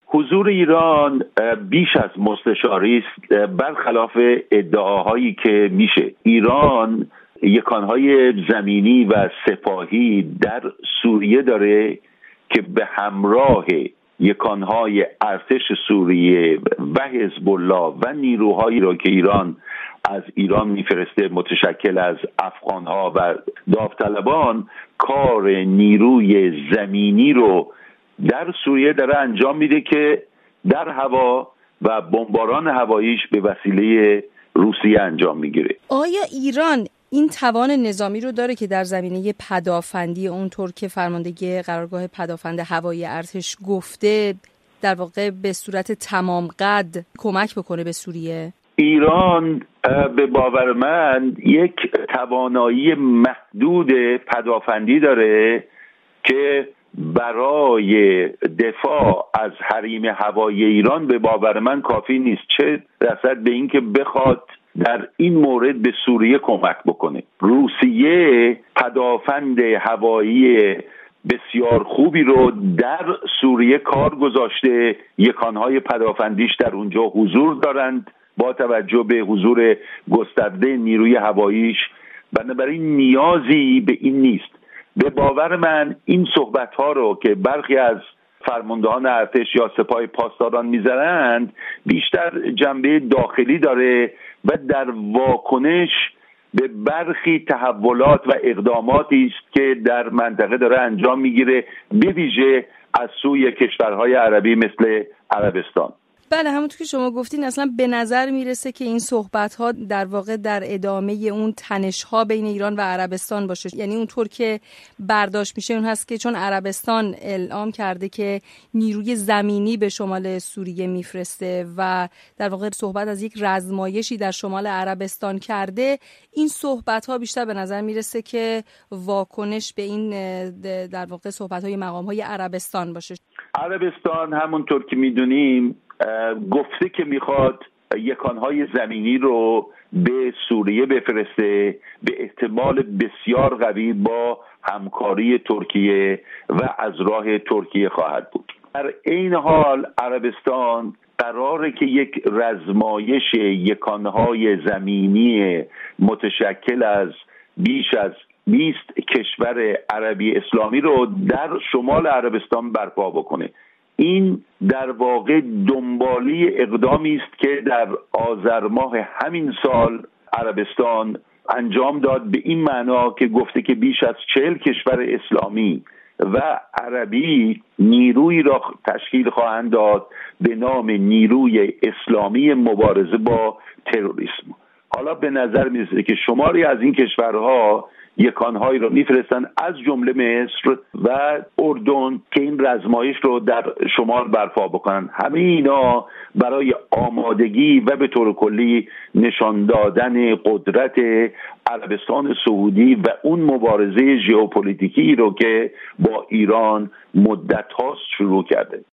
حضور ایران بیش از مستشاری است. برخلاف ادعاهایی که میشه، ایران یکانهای زمینی و سپاهی در سوریه داره که به همراه یکانهای ارتش سوریه و حزب الله و نیروهایی را که ایران از ایران میفرسته متشکل از افغانها و داوطلبان کار نیروی زمینی رو در سوریه داره انجام میده که در هوا و بمباران هواییش به وسیله روسیه انجام میگیره. آیا ایران این توان نظامی رو داره که در زمینه پدافندی اونطور که فرماندهی قرارگاه پدافند هوایی ارتش گفته در واقع به صورت تمام قد کمک بکنه به سوریه؟ ایران به باور من یک توانایی محدود پدافندی داره که برای دفاع از حریم هوایی ایران به باور من کافی نیست، چه رسد به این که بخواد در این مورد به سوریه کمک بکنه. روسیه پدافند هوایی بسیار خوبی رو در سوریه کار گذاشته، یکانهای پدافندیش در اونجا حضور دارند با توجه به حضور گسترده نیروی هواییش، بنابراین نیازی به این نیست. به باور من این صحبت‌ها رو که برخی از فرماندهان ارتش یا سپاه پاسداران می‌زنند بیشتر جنبه داخلی داره و در واکنش به برخی تحولات و اقداماتی است که در منطقه داره انجام میگیره، به ویژه از سوی کشورهای عربی مثل عربستان. بله، همونطور که شما گفتین اصلا به نظر میرسه که این صحبت‌ها در واقع در ادامه اون تنش‌ها بین ایران و عربستان باشه. یعنی اونطور که برداشت میشه اون هست که چون عربستان اعلام کرده که نیروی زمینی به شمال سوریه میفرسته و در واقع صحبت از یک رزمایشی در شمال عربستان کرده، این صحبت‌ها بیشتر به نظر میرسه که واکنش به این در واقع صحبت‌های مقام‌های عربستان باشه. عربستان همونطور که میدونیم گفته که میخواد یکانهای زمینی رو به سوریه بفرسته، به احتمال بسیار قوی با همکاری ترکیه و از راه ترکیه خواهد بود. در این حال عربستان قراره که یک رزمایش یکانهای زمینی متشکل از بیش از 20 کشور عربی اسلامی رو در شمال عربستان برپا بکنه. این در واقع دنبالی اقدامی است که در آذر ماه همین سال عربستان انجام داد، به این معنا که گفته که بیش از 40 کشور اسلامی و عربی نیرویی را تشکیل خواهند داد به نام نیروی اسلامی مبارزه با تروریسم. حالا به نظر میرسه که شماری از این کشورها یکانهایی رو میفرستن از جمله مصر و اردن که این رزمایش رو در شمال برپا بکنن. همه اینا برای آمادگی و به طور کلی نشان دادن قدرت عربستان سعودی و اون مبارزه ژئوپلیتیکی رو که با ایران مدت هاست شروع کرده.